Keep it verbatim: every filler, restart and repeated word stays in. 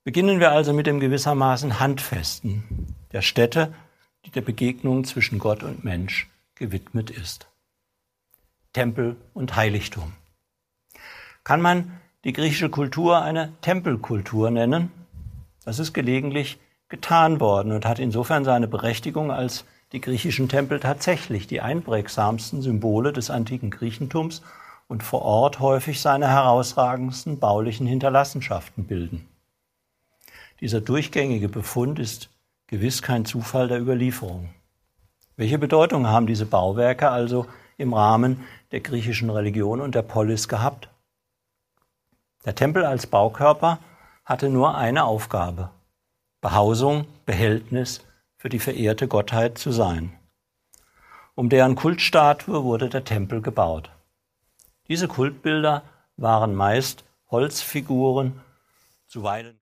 Beginnen wir also mit dem gewissermaßen Handfesten, der Stätte, die der Begegnung zwischen Gott und Mensch gewidmet ist. Tempel und Heiligtum. Kann man die griechische Kultur eine Tempelkultur nennen? Das ist gelegentlich getan worden und hat insofern seine Berechtigung, als die griechischen Tempel tatsächlich die einprägsamsten Symbole des antiken Griechentums und vor Ort häufig seine herausragendsten baulichen Hinterlassenschaften bilden. Dieser durchgängige Befund ist gewiss kein Zufall der Überlieferung. Welche Bedeutung haben diese Bauwerke also im Rahmen der griechischen Religion und der Polis gehabt? Der Tempel als Baukörper hatte nur eine Aufgabe: Behausung, Behältnis für die verehrte Gottheit zu sein. Um deren Kultstatue wurde der Tempel gebaut. Diese Kultbilder waren meist Holzfiguren, zuweilen